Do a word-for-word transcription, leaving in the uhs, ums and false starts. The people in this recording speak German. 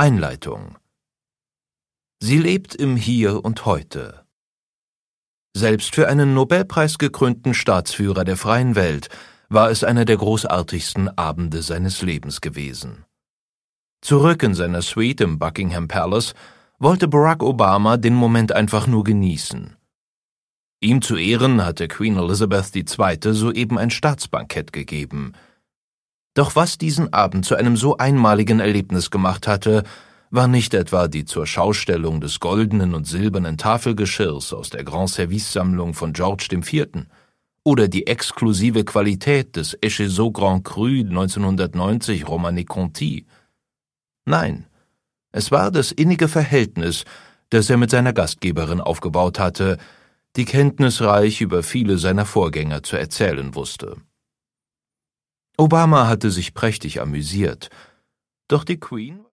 Einleitung. Sie lebt im Hier und Heute. Selbst für einen Nobelpreisgekrönten Staatsführer der freien Welt war es einer der großartigsten Abende seines Lebens gewesen. Zurück in seiner Suite im Buckingham Palace wollte Barack Obama den Moment einfach nur genießen. Ihm zu Ehren hatte Queen Elizabeth die Zweite soeben ein Staatsbankett gegeben. Doch was diesen Abend zu einem so einmaligen Erlebnis gemacht hatte, war nicht etwa die zur Schaustellung des goldenen und silbernen Tafelgeschirrs aus der Grand Service-Sammlung von George der Vierte oder die exklusive Qualität des Echezeaux Grand Cru neunzehnhundertneunzig Romanée Conti. Nein, es war das innige Verhältnis, das er mit seiner Gastgeberin aufgebaut hatte, die kenntnisreich über viele seiner Vorgänger zu erzählen wusste. Obama hatte sich prächtig amüsiert, doch die Queen